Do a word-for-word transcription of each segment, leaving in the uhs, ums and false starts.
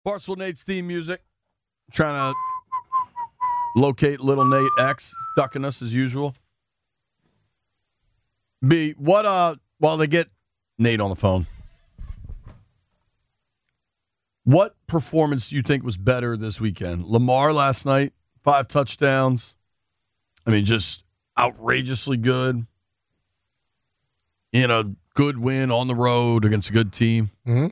Barstool Nate's theme music. Trying to locate little Nate X. Ducking us as usual. B, what, uh, while they get Nate on the phone, what performance do you think was better this weekend? Lamar last night, five touchdowns. I mean, just outrageously good. In a good win on the road against a good team. Mm-hmm.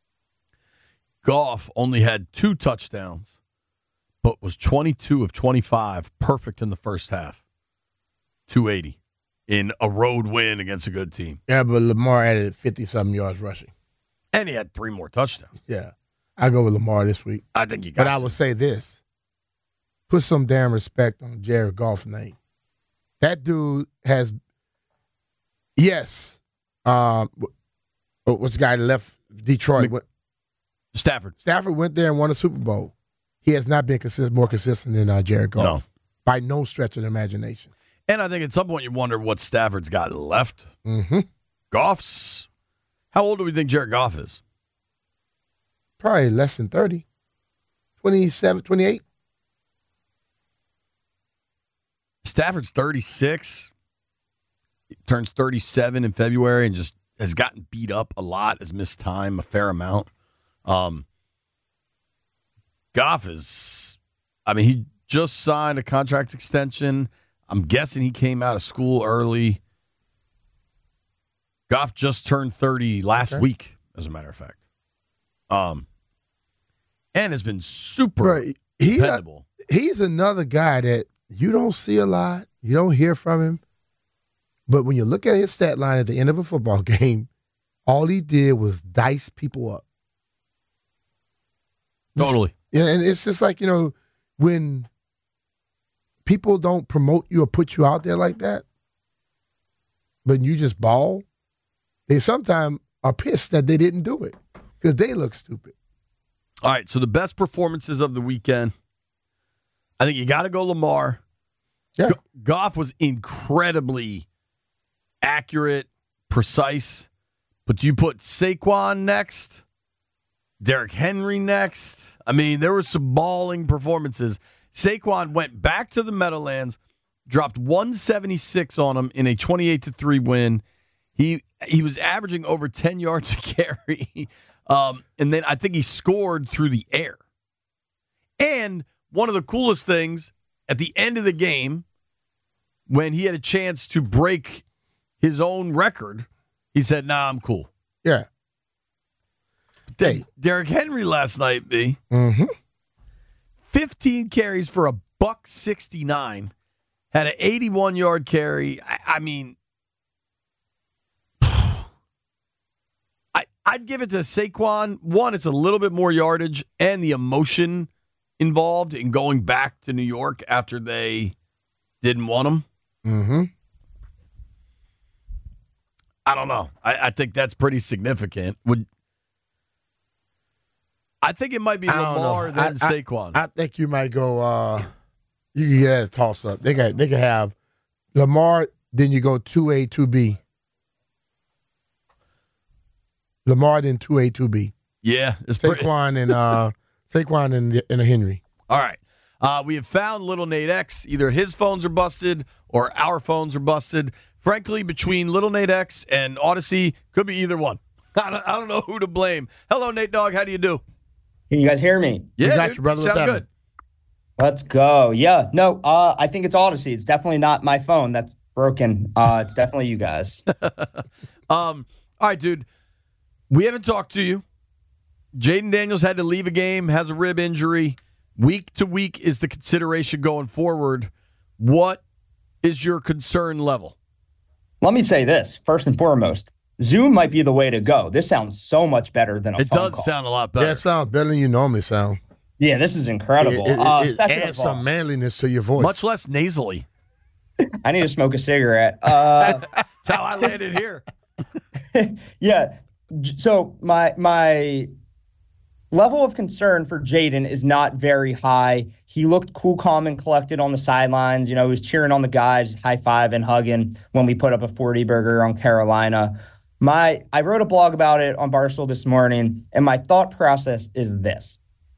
Goff only had two touchdowns, but was twenty-two of twenty-five, perfect in the first half. two eighty in a road win against a good team. Yeah, but Lamar added fifty-something yards rushing. And he had three more touchdowns. Yeah. I go with Lamar this week. I think you got But I to. will say this. Put some damn respect on Jared Goff's name. That dude has, yes, um, what's the guy that left Detroit? Mc- Stafford. Stafford went there and won a Super Bowl. He has not been consist- more consistent than uh, Jared Goff. No. By no stretch of the imagination. And I think at some point you wonder what Stafford's got left. Mm-hmm. Goff's, how old do we think Jared Goff is? Probably less than thirty. twenty-seven, twenty-eight. Stafford's thirty-six. He turns thirty-seven in February and just has gotten beat up a lot, has missed time a fair amount. Um, Goff is, I mean, he just signed a contract extension. I'm guessing he came out of school early. Goff just turned thirty last Okay. week, as a matter of fact. Um, and has been super Right. He, uh, dependable. he's another guy that you don't see a lot. You don't hear from him. But when you look at his stat line at the end of a football game, all he did was dice people up. Totally. Yeah, and it's just like, you know, when people don't promote you or put you out there like that, but you just ball, they sometimes are pissed that they didn't do it because they look stupid. All right, so the best performances of the weekend, I think you got to go Lamar. Yeah. Go- Goff was incredibly accurate, precise, but do you put Saquon next? Derrick Henry next? I mean, there were some balling performances. Saquon went back to the Meadowlands, dropped one seventy-six on him in a twenty-eight to three win. He he was averaging over ten yards a carry. Um, and then I think he scored through the air. And one of the coolest things, at the end of the game, when he had a chance to break his own record, he said, nah, I'm cool. Yeah. Hey. Derrick Henry last night, B. Mm-hmm. fifteen carries for a buck sixty-nine. Had an eighty-one yard carry. I, I mean, I, I'd give it to Saquon. One, it's a little bit more yardage and the emotion involved in going back to New York after they didn't want him. Mm-hmm. I don't know. I, I think that's pretty significant. Would I think it might be I don't Lamar know. than I- I- Saquon. I think you might go. Uh, you can get a toss up. They got. They can have Lamar. Then you go two A, two B. Lamar then two A, two B. yeah, it's pretty. Saquon and uh, Saquon and and a Henry. All right. Uh, we have found Little Nate X. Either his phones are busted or our phones are busted. Frankly, between Little Nate X and Odyssey, could be either one. I don't, I don't know who to blame. Hello, Nate Dogg. How do you do? Can you guys hear me? Yeah, got dude, you, brother. What's sound happening? good. Let's go. Yeah. No, uh, I think it's Odyssey. It's definitely not my phone that's broken. Uh, it's definitely you guys. Um, all right, dude. We haven't talked to you. Jaden Daniels had to leave a game, has a rib injury. Week to week is the consideration going forward. What is your concern level? Let me say this, first and foremost. Zoom might be the way to go. This sounds so much better than a It phone does call. sound a lot better. Yeah, it sounds better than you normally sound. Yeah, this is incredible. It, it, uh, it second adds of all, some manliness to your voice. Much less nasally. I need to smoke a cigarette. Uh, That's how I landed here. yeah. j- So my my level of concern for Jaden is not very high. He looked cool, calm, and collected on the sidelines. You know, he was cheering on the guys, high five and hugging when we put up a forty burger on Carolina. My I wrote a blog about it on Barstool this morning, and my thought process is this.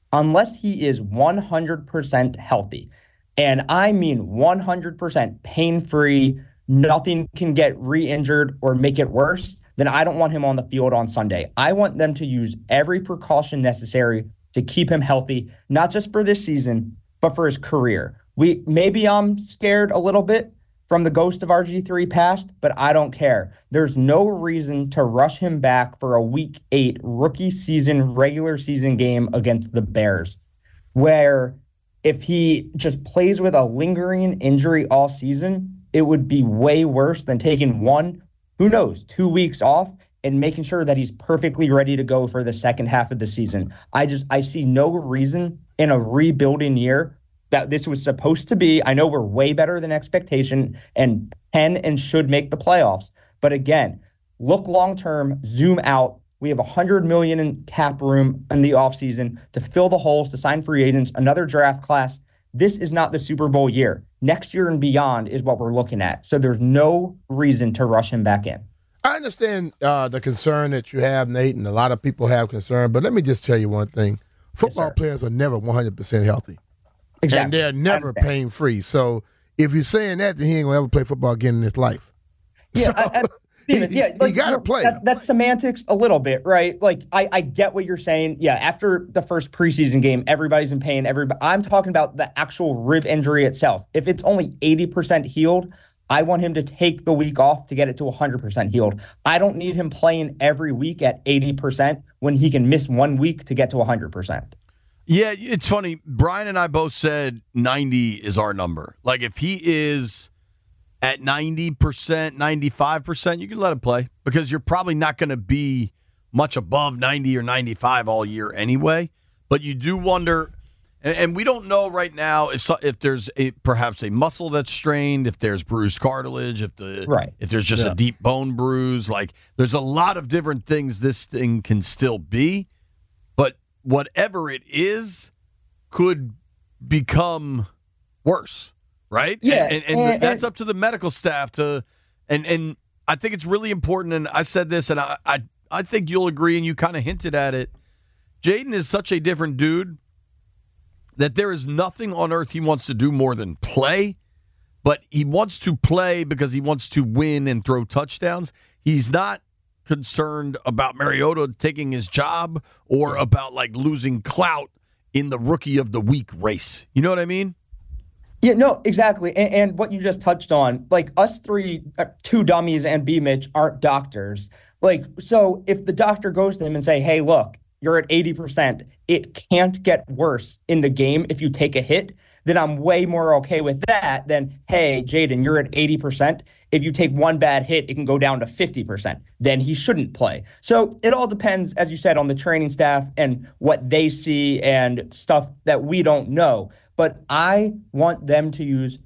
unless he is one hundred percent healthy, and I mean one hundred percent pain-free, nothing can get re-injured or make it worse, then I don't want him on the field on Sunday. I want them to use every precaution necessary to keep him healthy, not just for this season, but for his career. We maybe I'm scared a little bit from the ghost of R G three past, but I don't care. There's no reason to rush him back for a week eight rookie season, regular season game against the Bears, where if he just plays with a lingering injury all season, it would be way worse than taking one, who knows, two weeks off and making sure that he's perfectly ready to go for the second half of the season. I just, I see no reason in a rebuilding year that this was supposed to be. I know we're way better than expectation and can and should make the playoffs. But again, look long-term, zoom out. We have one hundred million dollars in cap room in the offseason to fill the holes, to sign free agents, another draft class. This is not the Super Bowl year. Next year and beyond is what we're looking at. So there's no reason to rush him back in. I understand uh, the concern that you have, Nate, and a lot of people have concern. But let me just tell you one thing. Football yes, players are never one hundred percent healthy. Exactly. And they're never pain-free. So if you're saying that, then he ain't going to ever play football again in his life. Yeah, so, I, I, yeah, yeah, like, you got to play. That, that's semantics a little bit, right? Like, I, I get what you're saying. Yeah, after the first preseason game, everybody's in pain. Everybody, I'm talking about the actual rib injury itself. If it's only eighty percent healed, I want him to take the week off to get it to one hundred percent healed. I don't need him playing every week at eighty percent when he can miss one week to get to one hundred percent. Yeah, it's funny. Brian and I both said ninety is our number. Like, if he is at ninety percent, ninety-five percent, you can let him play because you're probably not going to be much above ninety or ninety-five all year anyway. But you do wonder, and, and we don't know right now if if there's a perhaps a muscle that's strained, if there's bruised cartilage, if the right. if there's just yeah. a deep bone bruise. Like, there's a lot of different things this thing can still be. But whatever it is could become worse, right? Yeah. And, and, and, and that's up to the medical staff to, and, and I think it's really important, and I said this, and I, I, I think you'll agree, and you kind of hinted at it. Jayden is such a different dude that there is nothing on earth he wants to do more than play, but he wants to play because he wants to win and throw touchdowns. He's not concerned about Mariota taking his job or about like losing clout in the rookie of the week race. You know what I mean? Yeah, no, exactly. And, and what you just touched on, like us three, uh, two dummies and B Mitch aren't doctors. Like, so if the doctor goes to him and say, hey, look, you're at eighty percent, it can't get worse in the game if you take a hit, then I'm way more okay with that than, hey, Jayden, you're at eighty percent. If you take one bad hit, it can go down to fifty percent. Then he shouldn't play. So it all depends, as you said, on the training staff and what they see and stuff that we don't know. But I want them to use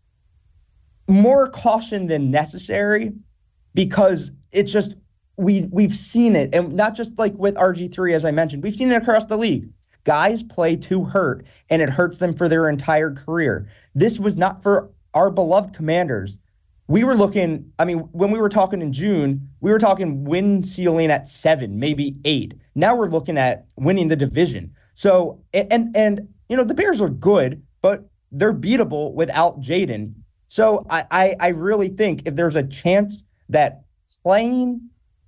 more caution than necessary because it's just, we, we've seen it. And not just like with R G three, as I mentioned, we've seen it across the league. Guys play too hurt, and it hurts them for their entire career. This was not for our beloved Commanders. We were looking, I mean, when we were talking in June, we were talking win ceiling at seven, maybe eight. Now we're looking at winning the division. So, and, and you know, the Bears are good, but they're beatable without Jayden. So I, I, I really think if there's a chance that playing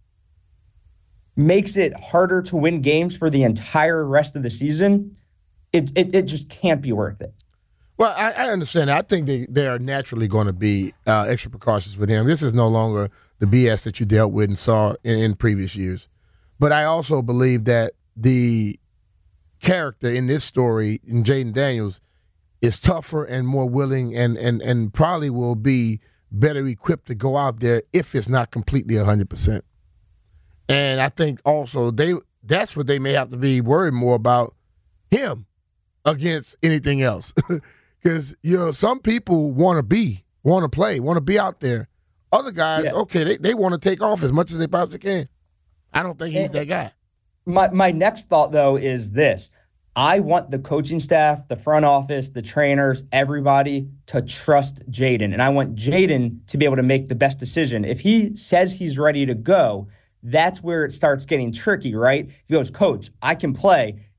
makes it harder to win games for the entire rest of the season, it it, it just can't be worth it. Well, I, I understand. I think they, they are naturally going to be uh, extra precautious with him. This is no longer the B S that you dealt with and saw in, in previous years. But I also believe that the character in this story, in Jayden Daniels, is tougher and more willing and, and, and probably will be better equipped to go out there if it's not completely one hundred percent. And I think also they that's what they may have to be worried more about him against anything else. Because, you know, some people want to be, want to play, want to be out there. Other guys, yeah. okay, they, they want to take off as much as they possibly can. I don't think he's that guy. My my next thought, though, is this. I want the coaching staff, the front office, the trainers, everybody to trust Jayden. And I want Jayden to be able to make the best decision. If he says he's ready to go, that's where it starts getting tricky, right? If he goes, coach, I can play.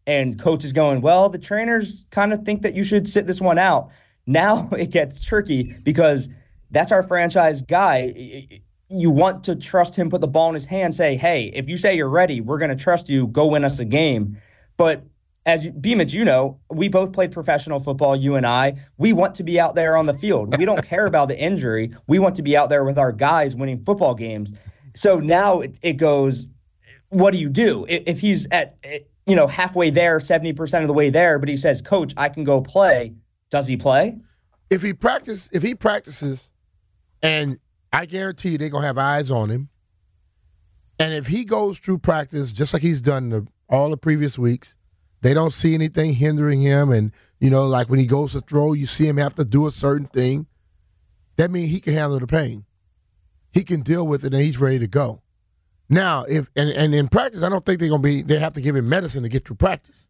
and coach is going, well, the trainers kind of think that you should sit this one out. Now it gets tricky because that's our franchise guy. You want to trust him, put the ball in his hand, say, hey, if you say you're ready, we're going to trust you, go win us a game. But as you, Beamage, you know, we both played professional football, you and I. We want to be out there on the field. We don't care about the injury. We want to be out there with our guys winning football games. So now it, it goes, what do you do? If he's at, you know, halfway there, seventy percent of the way there, but he says, coach, I can go play. Does he play? If he practice, if he practices, and I guarantee you they're going to have eyes on him, and if he goes through practice just like he's done the, all the previous weeks, they don't see anything hindering him, and, you know, like when he goes to throw, you see him have to do a certain thing, that means he can handle the pain. He can deal with it, and he's ready to go. Now, if and, and in practice, I don't think they're going to be, they have to give him medicine to get through practice.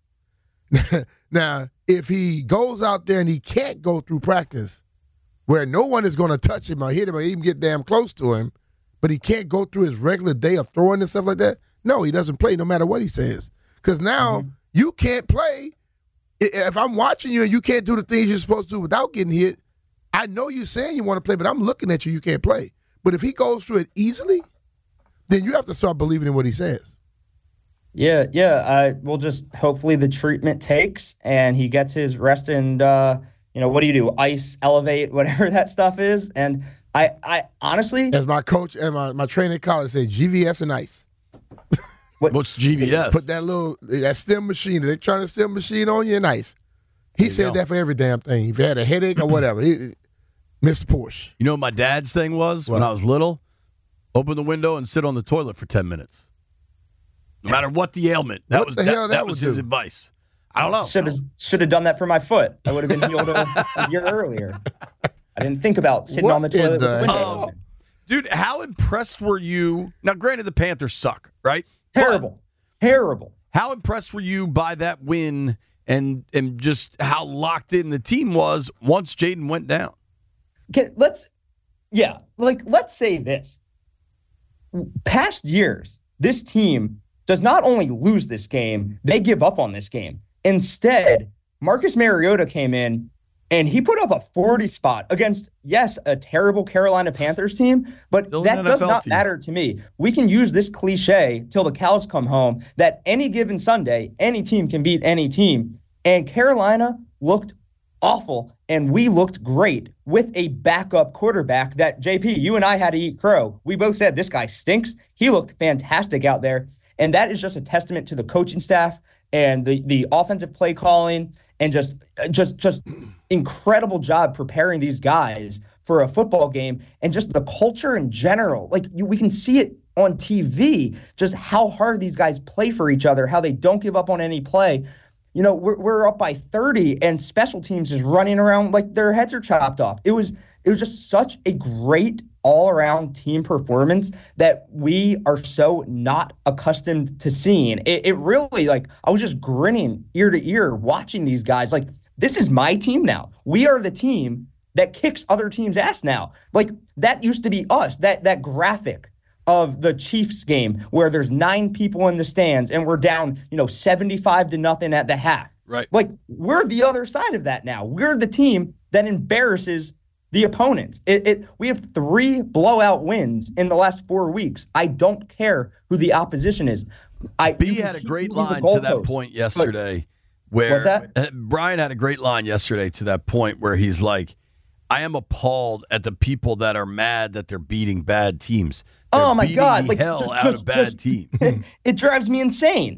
Now, if he goes out there and he can't go through practice, where no one is going to touch him or hit him or even get damn close to him, but he can't go through his regular day of throwing and stuff like that, no, he doesn't play no matter what he says. Because now mm-hmm. you can't play. If I'm watching you and you can't do the things you're supposed to do without getting hit, I know you're saying you want to play, but I'm looking at you, you can't play. But if he goes through it easily, then you have to start believing in what he says. Yeah, yeah. I will just hopefully the treatment takes and he gets his rest and, uh, you know, what do you do? Ice, elevate, whatever that stuff is. And I, I honestly. As my coach and my, my trainer in college said, G V S and ice. What, What's G V S? Put that little, that stem machine, they're trying to stem machine on you and ice. He said go. that for every damn thing. If you had a headache or whatever, he, Mister Porsche. You know what my dad's thing was what? when I was little? Open the window and sit on the toilet for ten minutes. No matter what the ailment. That what was the that, hell that, that was his do? advice. I don't know. Should have should have done that for my foot. I would have been healed a, a year earlier. I didn't think about sitting what on the toilet the with the window oh, open. Dude, how impressed were you? Now, granted, the Panthers suck, right? Terrible. But Terrible. How impressed were you by that win and and just how locked in the team was once Jayden went down? Okay, let's, yeah, like, let's say this. Past years, this team does not only lose this game, they give up on this game. Instead, Marcus Mariota came in and he put up a forty spot against, yes, a terrible Carolina Panthers team, but Still that does not team. matter to me. We can use this cliche till the cows come home that any given Sunday, any team can beat any team. And Carolina looked awful, and we looked great with a backup quarterback that, J P, you and I had to eat crow. We both said this guy stinks. He looked fantastic out there. And that is just a testament to the coaching staff and the, the offensive play calling and just, just, just incredible job preparing these guys for a football game and just the culture in general. Like you, we can see it on T V, just how hard these guys play for each other, how they don't give up on any play. You know, we're we're up by thirty and special teams is running around like their heads are chopped off. It was it was just such a great all-around team performance that we are so not accustomed to seeing. It, it really, like, I was just grinning ear to ear watching these guys. Like, this is my team now. We are the team that kicks other teams' ass now. Like, that used to be us, that that graphic of the Chiefs game where there's nine people in the stands and we're down, you know, seventy-five to nothing at the half. Right. Like, we're the other side of that now. We're the team that embarrasses the opponents. It, it we have three blowout wins in the last four weeks. I don't care who the opposition is. I B had a great line to that point yesterday where what's that? Brian had a great line yesterday to that point where he's like, I am appalled at the people that are mad that they're beating bad teams. They're oh my God! The like hell just, out just, of bad just, teams. It, it drives me insane.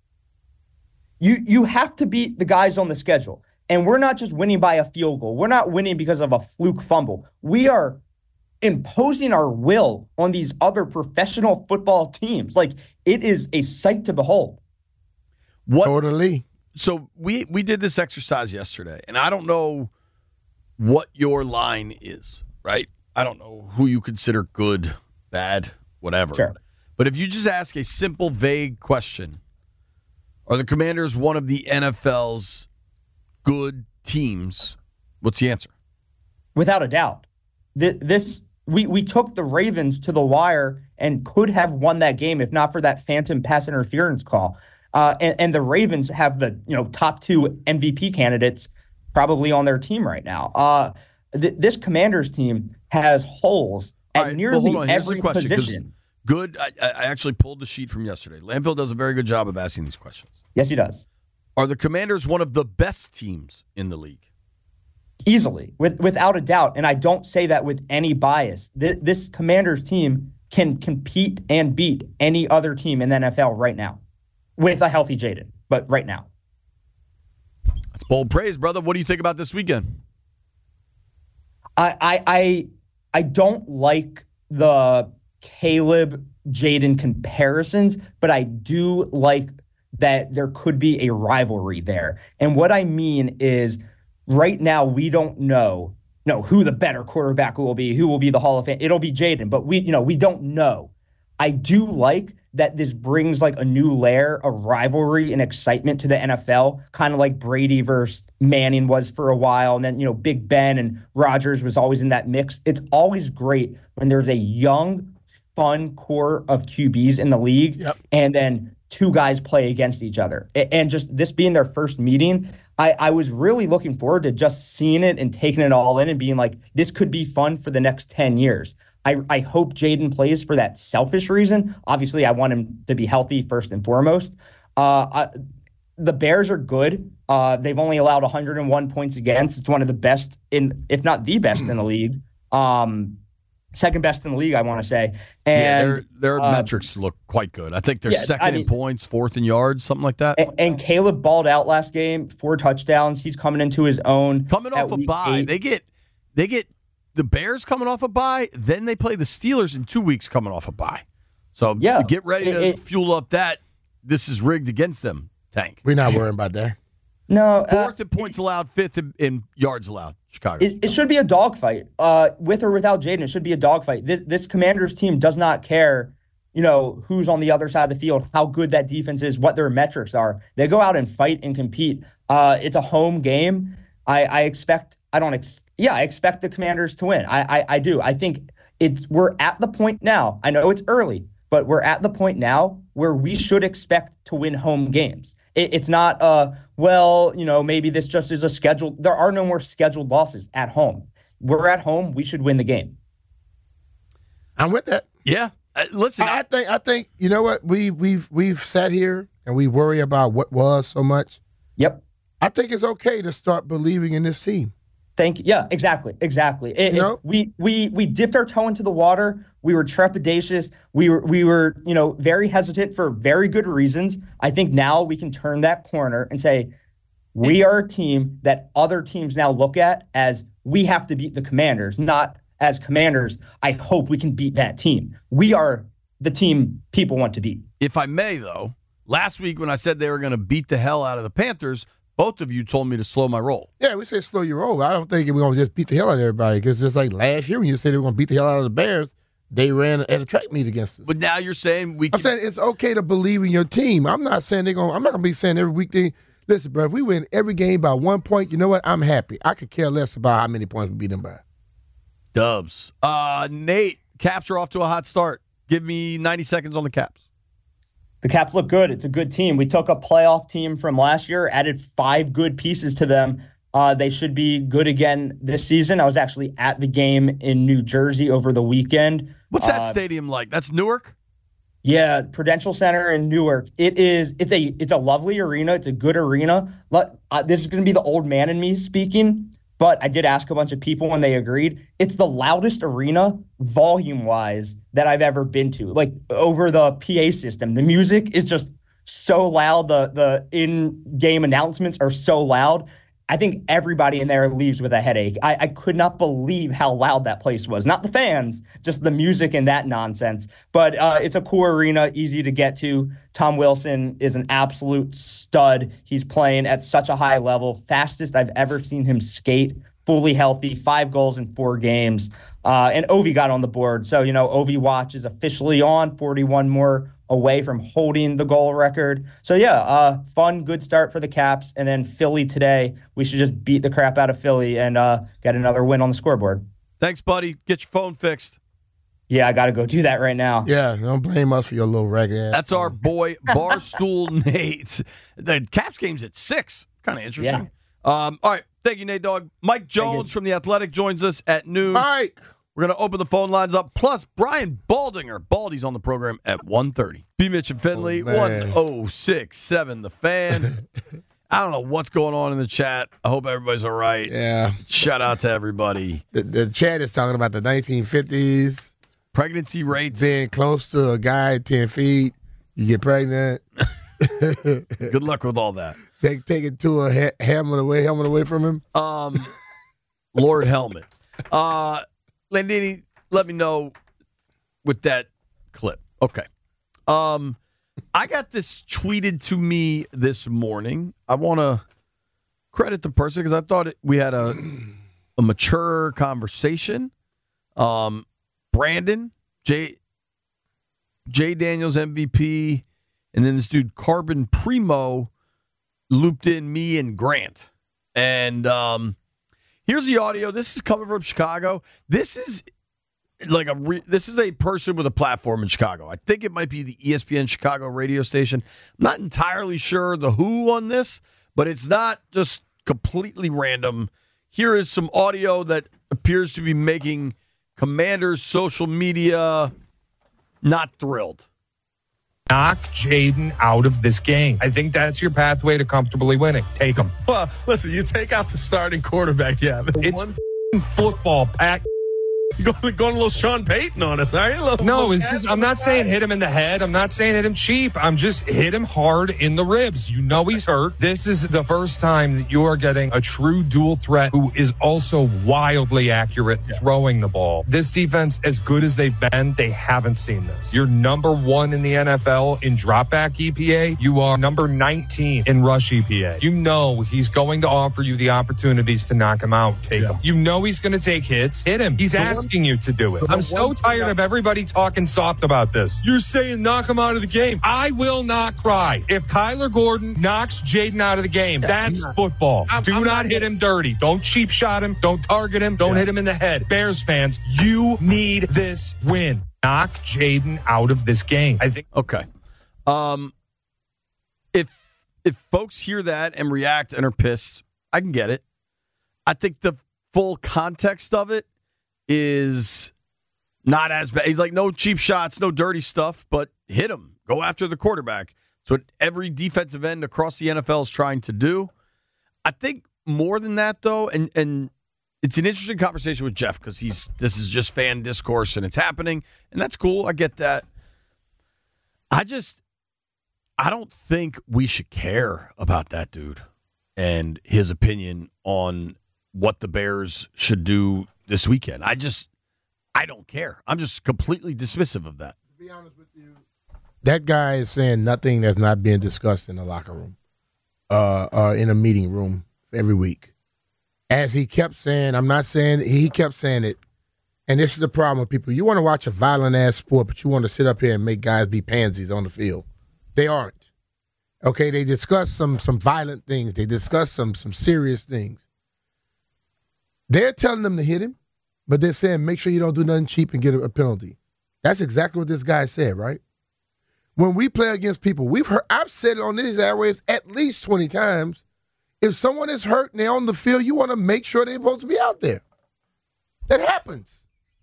You you have to beat the guys on the schedule, and we're not just winning by a field goal. We're not winning because of a fluke fumble. We are imposing our will on these other professional football teams. Like, it is a sight to behold. What? Totally. So we we did this exercise yesterday, and I don't know what your line is, right? I don't know who you consider good, bad, whatever. Sure. But if you just ask a simple, vague question, are the Commanders one of the N F L's good teams? What's the answer? Without a doubt. This we we took the Ravens to the wire and could have won that game if not for that phantom pass interference call. Uh, and, and the Ravens have the you know top two M V P candidates probably on their team right now. Uh, th- this Commanders team has holes at right, nearly well, hold on. Here's every the question, 'cause position. Good. I, I actually pulled the sheet from yesterday. Landfill does a very good job of asking these questions. Yes, he does. Are the Commanders one of the best teams in the league? Easily, with, without a doubt. And I don't say that with any bias. Th- this Commanders team can compete and beat any other team in the N F L right now with a healthy Jaden, but right now. That's bold praise, brother. What do you think about this weekend? I I I, I don't like the Caleb Jaden comparisons, but I do like that there could be a rivalry there. And what I mean is right now we don't know no who the better quarterback will be, who will be the Hall of Fame. It'll be Jaden, but we you know we don't know. I do like that this brings like a new layer of rivalry and excitement to the N F L, kind of like Brady versus Manning was for a while. And then, you know, Big Ben and Rodgers was always in that mix. It's always great when there's a young, fun core of Q Bs in the league, yep. and then two guys play against each other. And just this being their first meeting, I, I was really looking forward to just seeing it and taking it all in and being like, this could be fun for the next ten years. I, I hope Jaden plays for that selfish reason. Obviously, I want him to be healthy first and foremost. Uh, I, the Bears are good. Uh, they've only allowed one hundred one points against. It's one of the best, in, if not the best in the league. Um, second best in the league, I want to say. And yeah, their, their uh, metrics look quite good. I think they're yeah, second I mean, in points, fourth in yards, something like that. And, and Caleb balled out last game, four touchdowns. He's coming into his own. Coming off a bye, eight. they get they get the Bears coming off a bye. Then they play the Steelers in two weeks coming off a bye. So yeah, get ready to it, it, fuel up that. This is rigged against them tank. We're not worrying about that. No, fourth uh, in points allowed, fifth in, in yards allowed. Chicago. It, it should be a dogfight. Uh, with or without Jaden, it should be a dogfight. This, this Commanders team does not care, you know, who's on the other side of the field, how good that defense is, what their metrics are. They go out and fight and compete. Uh, it's a home game. I, I expect. I don't. Ex- yeah, I expect the Commanders to win. I, I I do. I think it's. We're at the point now. I know it's early, but we're at the point now where we should expect to win home games. It, it's not, uh, well, you know, maybe this just is a scheduled. There are no more scheduled losses at home. We're at home. We should win the game. I'm with that. Yeah. Uh, listen, I, I think. I think. You know what? We we've we've sat here and we worry about what was so much. Yep. I think it's okay to start believing in this team. Thank you. Yeah, exactly. Exactly. It, you know? it, we we we dipped our toe into the water. We were trepidatious. We were we were, you know, very hesitant for very good reasons. I think now we can turn that corner and say we are a team that other teams now look at as we have to beat the Commanders, not as Commanders. I hope we can beat that team. We are the team people want to beat. If I may, though, last week when I said they were going to beat the hell out of the Panthers, both of you told me to slow my roll. Yeah, we said slow your roll. I don't think we're going to just beat the hell out of everybody because just like last year when you said they were going to beat the hell out of the Bears, they ran at a track meet against us. But now you're saying we can... I'm saying it's okay to believe in your team. I'm not saying they're going I'm not going to be saying every week they... Listen, bro, if we win every game by one point, you know what? I'm happy. I could care less about how many points we beat them by. Dubs. Uh, Nate, Caps are off to a hot start. Give me ninety seconds on the Caps. The Caps look good. It's a good team. We took a playoff team from last year, added five good pieces to them. Uh, they should be good again this season. I was actually at the game in New Jersey over the weekend. What's that uh, stadium like? That's Newark? Yeah, Prudential Center in Newark. It is. It's a. It's a lovely arena. It's a good arena. But uh, this is going to be the old man in me speaking. But I did ask a bunch of people and they agreed. It's the loudest arena, volume-wise, that I've ever been to. Like, over the P A system. The music is just so loud. The, the in-game announcements are so loud. I think everybody in there leaves with a headache. I, I could not believe how loud that place was. Not the fans, just the music and that nonsense. But uh, it's a cool arena, easy to get to. Tom Wilson is an absolute stud. He's playing at such a high level. Fastest I've ever seen him skate. Fully healthy. Five goals in four games. Uh, and Ovi got on the board. So, you know, Ovi Watch is officially on. forty-one more away from holding the goal record. So, yeah, uh, fun, good start for the Caps. And then Philly today, we should just beat the crap out of Philly and uh, get another win on the scoreboard. Thanks, buddy. Get your phone fixed. Yeah, I got to go do that right now. Yeah, don't blame us for your little ragged ass. That's our boy, Barstool Nate. The Caps game's at six. Kind of interesting. Yeah. Um, all right. Thank you, Nate Dogg. Mike Jones from The Athletic joins us at noon. Mike. We're going to open the phone lines up. Plus, Brian Baldinger. Baldy's on the program at one thirty. B. Mitch and Finley, oh, one oh six point seven The Fan. I don't know what's going on in the chat. I hope everybody's all right. Yeah. Shout out to everybody. The, the chat is talking about the nineteen fifties. Pregnancy rates. Being close to a guy ten feet, you get pregnant. Good luck with all that. Take take it to a he- helmet away, helmet away from him. Um, Lord Helmet. Uh, Landini, let me know with that clip. Okay. Um, I got this tweeted to me this morning. I want to credit the person because I thought it, we had a a mature conversation. Um, Brandon, J. J. Daniels M V P, and then this dude Carbon Primo looped in me and Grant. And um, here's the audio. This is coming from Chicago. This is like a re- this is a person with a platform in Chicago. I think it might be the E S P N Chicago radio station. I'm not entirely sure the who on this, but it's not just completely random. Here is some audio that appears to be making Commanders' social media not thrilled. Knock Jaden out of this game. I think that's your pathway to comfortably winning. Take him. Well, listen, you take out the starting quarterback, yeah. It's One, football, Pat. you're going, going a little Sean Payton on us, are you? Little, No, little it's just, I'm not saying hit him in the head. I'm not saying hit him cheap. I'm just hit him hard in the ribs. You know he's hurt. This is the first time that you are getting a true dual threat who is also wildly accurate yeah. throwing the ball. This defense, as good as they've been, they haven't seen this. You're number one in the N F L in dropback E P A. You are number nineteen in rush E P A. You know he's going to offer you the opportunities to knock him out. Take yeah. him. You know he's going to take hits. Hit him. He's asking you to do it. I'm so tired of everybody talking soft about this. You're saying knock him out of the game. I will not cry. If Kyler Gordon knocks Jaden out of the game, that's football. I'm, do I'm not, not hit him dirty. Don't cheap shot him. Don't target him. Don't yeah. hit him in the head. Bears fans, you need this win. Knock Jaden out of this game. I think. Okay. Um, if if folks hear that and react and are pissed, I can get it. I think the full context of it is not as bad. He's like, no cheap shots, no dirty stuff, but hit him. Go after the quarterback. That's what every defensive end across the N F L is trying to do. I think more than that, though, and and it's an interesting conversation with Jeff because he's this is just fan discourse and it's happening, and that's cool. I get that. I just, I don't think we should care about that dude and his opinion on what the Bears should do this weekend. I just, I don't care. I'm just completely dismissive of that. To be honest with you, that guy is saying nothing that's not being discussed in the locker room, uh, uh, in a meeting room every week. As he kept saying, I'm not saying, he kept saying it, and this is the problem with people. You want to watch a violent-ass sport, but you want to sit up here and make guys be pansies on the field. They aren't. Okay, they discuss some some violent things. They discuss some some serious things. They're telling them to hit him, but they're saying make sure you don't do nothing cheap and get a, a penalty. That's exactly what this guy said, right? When we play against people, we've heard, I've said it on these airwaves at least twenty times. If someone is hurt and they're on the field, you want to make sure they're supposed to be out there. That happens.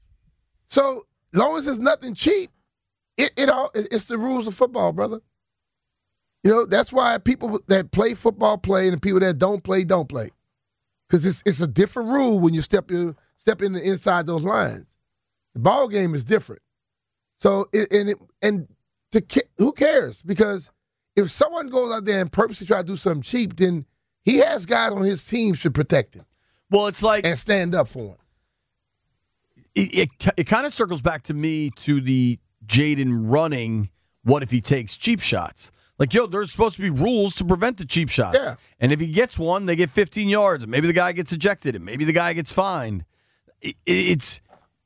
So long as it's nothing cheap, it, it all it's the rules of football, brother. You know, that's why people that play football play and the people that don't play don't play. Because it's it's a different rule when you step in, step in the inside those lines. The ball game is different. So it, and it, and to, who cares? Because if someone goes out there and purposely try to do something cheap, then he has guys on his team should protect him. Well, it's like and stand up for him. It it, it kind of circles back to me to the Jaden running. What if he takes cheap shots? Like, yo, there's supposed to be rules to prevent the cheap shots. Yeah. And if he gets one, they get fifteen yards. And maybe the guy gets ejected, and maybe the guy gets fined. It, it, it's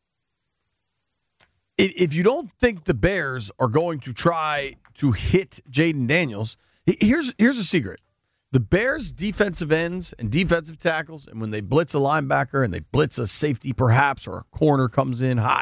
it, if you don't think the Bears are going to try to hit Jaden Daniels, here's here's a secret. The Bears' defensive ends and defensive tackles, and when they blitz a linebacker and they blitz a safety perhaps or a corner comes in hot,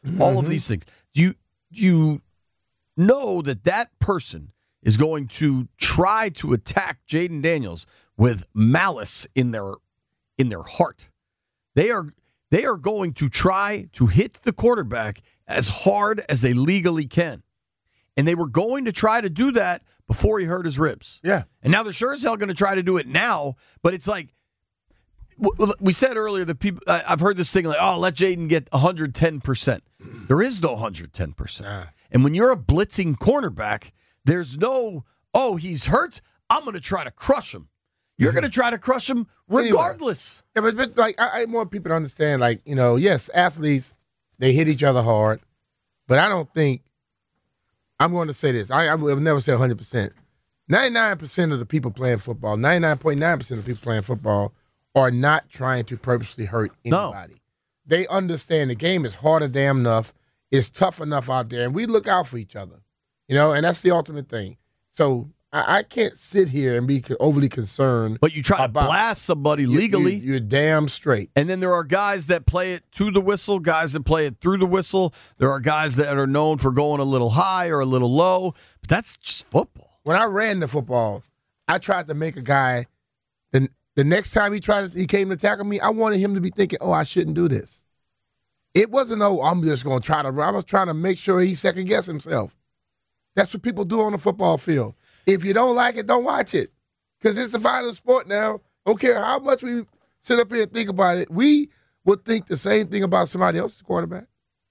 mm-hmm. all of these things. Do you, do you know that that person is going to try to attack Jayden Daniels with malice in their in their heart? They are they are going to try to hit the quarterback as hard as they legally can. And they were going to try to do that before he hurt his ribs. Yeah. And now they're sure as hell going to try to do it now, but it's like we said earlier that people, I've heard this thing like, oh, let Jayden get one hundred ten percent. There is no one hundred ten percent. Nah. And when you're a blitzing cornerback, there's no, oh, he's hurt, I'm going to try to crush him. You're going to try to crush him regardless. Anyway, yeah, but, but like I, I want people to understand, like, you know, yes, athletes, they hit each other hard, but I don't think, I'm going to say this, I, I will never say one hundred percent. ninety-nine percent of the people playing football, ninety-nine point nine percent of the people playing football are not trying to purposely hurt anybody. No. They understand the game is hard and damn enough, it's tough enough out there, and we look out for each other, you know, and that's the ultimate thing. So I, I can't sit here and be overly concerned. But you try about, to blast somebody legally. You, you're damn straight. And then there are guys that play it to the whistle, guys that play it through the whistle. There are guys that are known for going a little high or a little low. But that's just football. When I ran the football, I tried to make a guy, the, the next time he tried to, he came to tackle me, I wanted him to be thinking, oh, I shouldn't do this. It wasn't, oh, I'm just going to try to run. I was trying to make sure he second-guessed himself. That's what people do on the football field. If you don't like it, don't watch it. Because it's a violent sport now. Don't care how much we sit up here and think about it. We would think the same thing about somebody else's quarterback.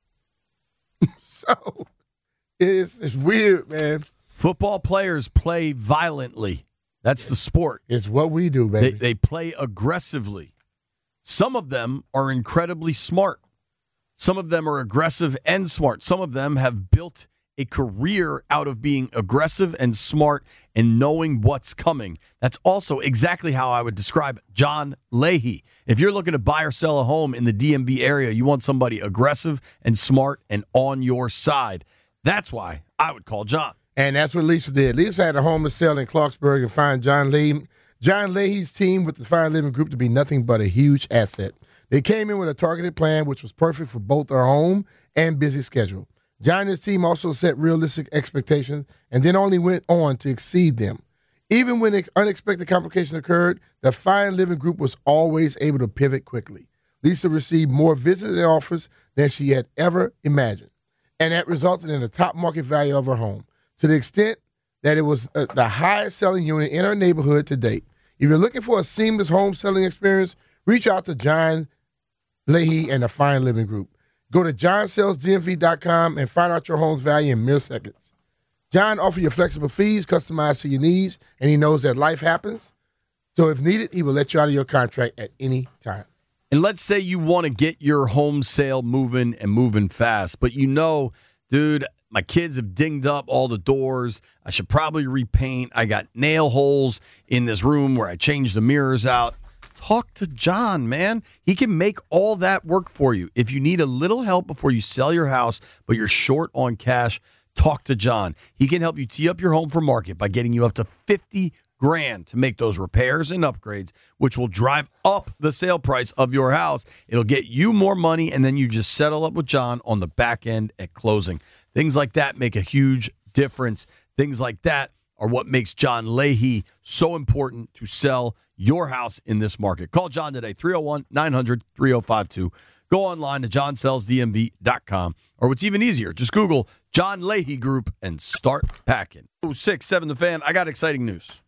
So, it's, it's weird, man. Football players play violently. That's the sport. It's what we do, baby. They, they play aggressively. Some of them are incredibly smart. Some of them are aggressive and smart. Some of them have built a career out of being aggressive and smart and knowing what's coming. That's also exactly how I would describe John Leahy. If you're looking to buy or sell a home in the D M V area, you want somebody aggressive and smart and on your side. That's why I would call John. And that's what Lisa did. Lisa had a home to sell in Clarksburg and find John Leahy, John Leahy's team with the Fine Living Group to be nothing but a huge asset. They came in with a targeted plan, which was perfect for both their home and busy schedule. John and his team also set realistic expectations and then only went on to exceed them. Even when unexpected complications occurred, the Fine Living Group was always able to pivot quickly. Lisa received more visits and offers than she had ever imagined, and that resulted in the top market value of her home, to the extent that it was uh, the highest selling unit in her neighborhood to date. If you're looking for a seamless home selling experience, reach out to John Leahy and the Fine Living Group. Go to john sells d m v dot com and find out your home's value in mere seconds. John offers you flexible fees customized to your needs, and he knows that life happens. So if needed, he will let you out of your contract at any time. And let's say you want to get your home sale moving and moving fast, but you know, dude, my kids have dinged up all the doors. I should probably repaint. I got nail holes in this room where I changed the mirrors out. Talk to John, man. He can make all that work for you. If you need a little help before you sell your house, but you're short on cash, talk to John. He can help you tee up your home for market by getting you up to fifty grand to make those repairs and upgrades, which will drive up the sale price of your house. It'll get you more money, and then you just settle up with John on the back end at closing. Things like that make a huge difference. Things like that are what makes John Leahy so important to sell your house in this market. Call John today, three oh one, nine hundred, three oh five two. Go online to john sells d m v dot com. Or what's even easier, just Google John Leahy Group and start packing. oh six seven The Fan, I got exciting news.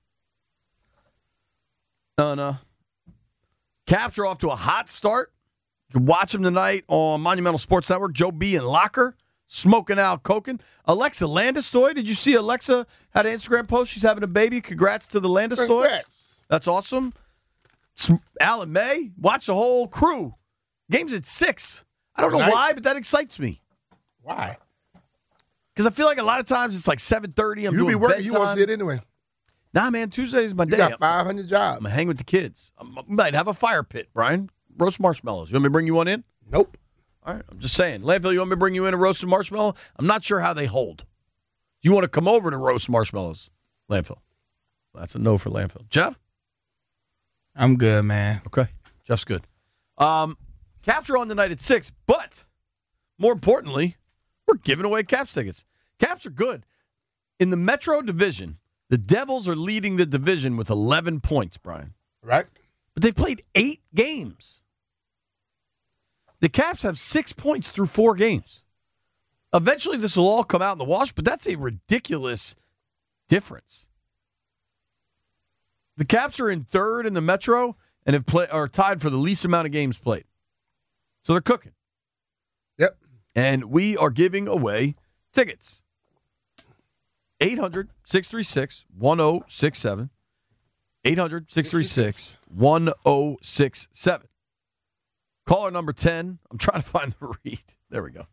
Uh, no. Caps are off to a hot start. You can watch them tonight on Monumental Sports Network. Joe B. and Locker smoking out, coking. Alexa Landestoy, did you see Alexa had an Instagram post? She's having a baby. Congrats to the Landestoy. Congrats. That's awesome. Alan May, watch the whole crew. Game's at six. I don't know Tonight? why, but that excites me. Why? Because I feel like a lot of times it's like seven thirty. I'm You doing be working, bedtime. you want to see it anyway. Nah, man, Tuesday is my You day. got five hundred jobs. I'm going to hang with the kids. I might have a fire pit, Brian. Roast marshmallows. You want me to bring you one in? Nope. All right, I'm just saying. Landfill, you want me to bring you in a roasted marshmallow? I'm not sure how they hold. You want to come over to roast marshmallows? Landfill. That's a no for Landfill. Jeff? I'm good, man. Okay. Jeff's good. Um, Caps are on tonight at six, but more importantly, we're giving away Caps tickets. Caps are good. In the Metro Division, the Devils are leading the division with eleven points, Brian. Right. But they've played eight games. The Caps have six points through four games. Eventually, this will all come out in the wash, but that's a ridiculous difference. The Caps are in third in the Metro and have play, are tied for the least amount of games played. So they're cooking. Yep. And we are giving away tickets. eight hundred, six three six, one oh six seven. eight hundred, six three six, one oh six seven. Caller number ten. I'm trying to find the read. There we go.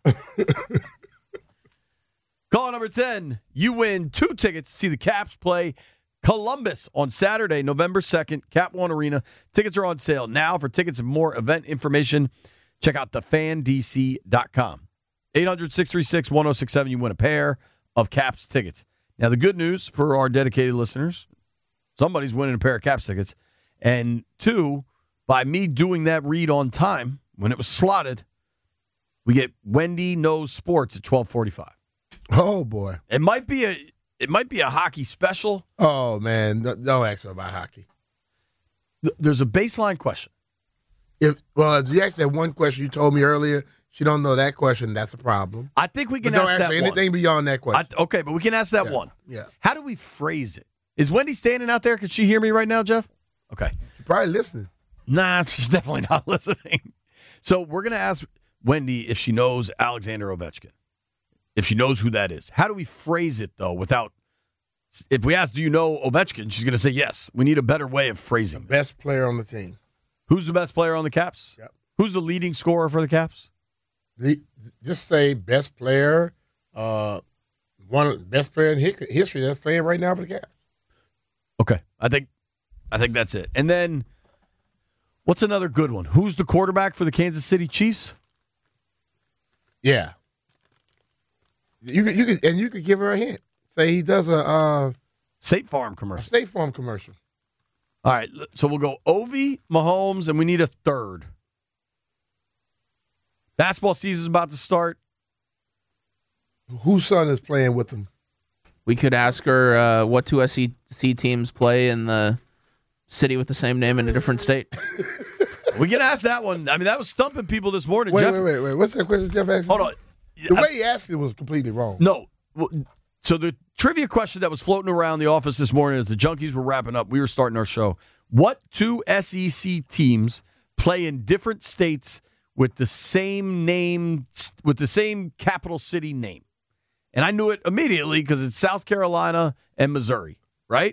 Caller number ten. You win two tickets to see the Caps play Columbus on Saturday, November second, Cap One Arena. Tickets are on sale now. For tickets and more event information, check out the fan d c dot com. eight hundred, six three six, one oh six seven. You win a pair of Caps tickets. Now, the good news for our dedicated listeners, somebody's winning a pair of Caps tickets. And two, by me doing that read on time, when it was slotted, we get Wendy Knows Sports at twelve forty-five. Oh, boy. It might be a it might be a hockey special. Oh, man. No- Don't ask her about hockey. Th- There's a baseline question. If Well, if you asked that one question you told me earlier, she don't know that question, that's a problem. I think we can But don't ask ask that her one. anything beyond that I, question. okay, but we can ask that Yeah, one. yeah. How do we phrase it? Is Wendy standing out there? Can she hear me right now, Jeff? Okay. She's probably listening. Nah, she's definitely not listening. So we're going to ask Wendy if she knows Alexander Ovechkin, if she knows who that is. How do we phrase it, though, without – if we ask, do you know Ovechkin, she's going to say yes. We need a better way of phrasing it. Best player on the team. Who's the best player on the Caps? Yep. Who's the leading scorer for the Caps? The- Just say best player, uh, one of the best player in hic- history that's playing right now for the Caps. Okay. I think I think that's it. And then what's another good one? Who's the quarterback for the Kansas City Chiefs? Yeah. You could, you could, and you could give her a hint. Say he does a, uh, State Farm a commercial. State Farm commercial. All right. So we'll go Ovi, Mahomes, and we need a third. Basketball season's about to start. Whose son is playing with them? We could ask her uh, what two S E C teams play in the city with the same name in a different state. We can ask that one. I mean, that was stumping people this morning. Wait, Jeff, wait, wait, wait. What's that question Jeff asked? hold on. The I- way he asked it was completely wrong. No. Well, So the trivia question that was floating around the office this morning as the Junkies were wrapping up, we were starting our show. What two S E C teams play in different states with the same name, with the same capital city name? And I knew it immediately because it's South Carolina and Missouri, right?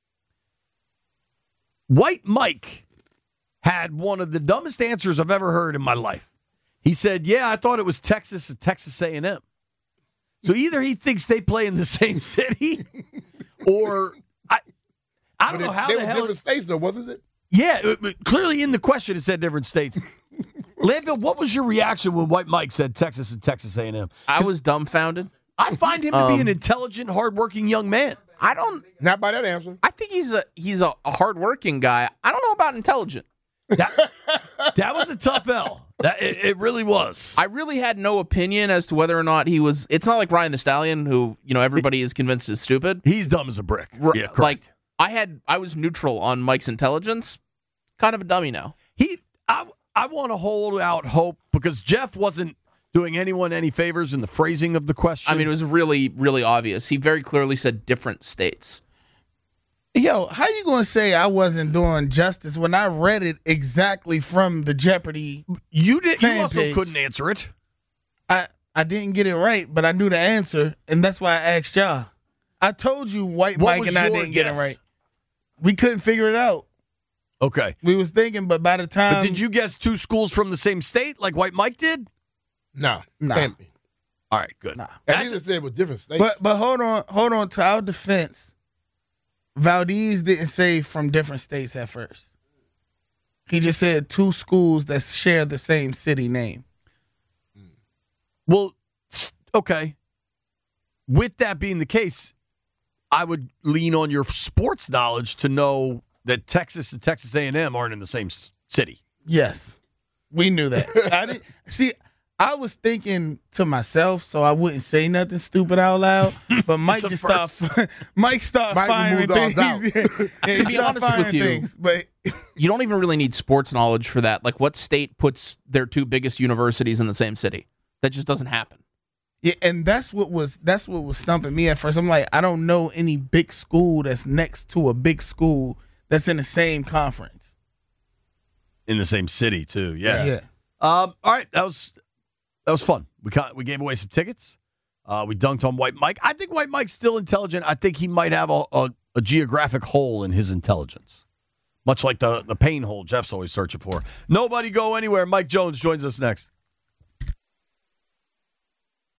White Mike had one of the dumbest answers I've ever heard in my life. He said, yeah, I thought it was Texas and Texas A and M. So either he thinks they play in the same city, or I, I don't But know it- how they the were hell. different states, though, wasn't it? Yeah, it- it- clearly in the question it said different states. Landfill, what was your reaction when White Mike said Texas and Texas A and M? I was dumbfounded. I find him to be Um, an intelligent, hardworking young man. I don't. Not by that answer. I think he's a he's a, a hardworking guy. I don't know about intelligent. That, that was a tough L. That it, it really was. I really had no opinion as to whether or not he was. It's not like Ryan the Stallion, who you know everybody is convinced is stupid. He's dumb as a brick. R- Yeah, correct. like I had, I was neutral on Mike's intelligence. Kind of a dummy now. He, I, I want to hold out hope because Jeff wasn't doing anyone any favors in the phrasing of the question. I mean, it was really, really obvious. He very clearly said different states. Yo, how you gonna say I wasn't doing justice when I read it exactly from the Jeopardy? you did. You fan also page. couldn't answer it. I I didn't get it right, but I knew the answer, and that's why I asked y'all. I told you White What Mike was and I your didn't get guess? it right. We couldn't figure it out. Okay, We was thinking, but by the time but did you guess two schools from the same state like White Mike did? No. Nah. Can't be. All right, good. Nah. And he That's just said it was different states. But but hold on, hold on. To our defense, Valdez didn't say from different states at first. He just said two schools that share the same city name. well, s- okay. With that being the case, I would lean on your sports knowledge to know that Texas and Texas A and M aren't in the same s- city. Yes, we knew that. I didn't see. I was thinking to myself, so I wouldn't say nothing stupid out loud. But Mike just started. Mike started Mike firing moved all things. out. Yeah, yeah, To he be started honest firing with you, things, but You don't even really need sports knowledge for that. Like, what state puts their two biggest universities in the same city? That just doesn't happen. yeah, and that's what was that's what was stumping me at first. I'm like, I don't know any big school that's next to a big school that's in the same conference. In the same city, too. Yeah. Yeah. Um, all right. That was that was fun. We got, we gave away some tickets. Uh, we dunked on White Mike. I think White Mike's still intelligent. I think he might have a, a, a geographic hole in his intelligence, much like the, the pain hole Jeff's always searching for. Nobody go anywhere. Mike Jones joins us next.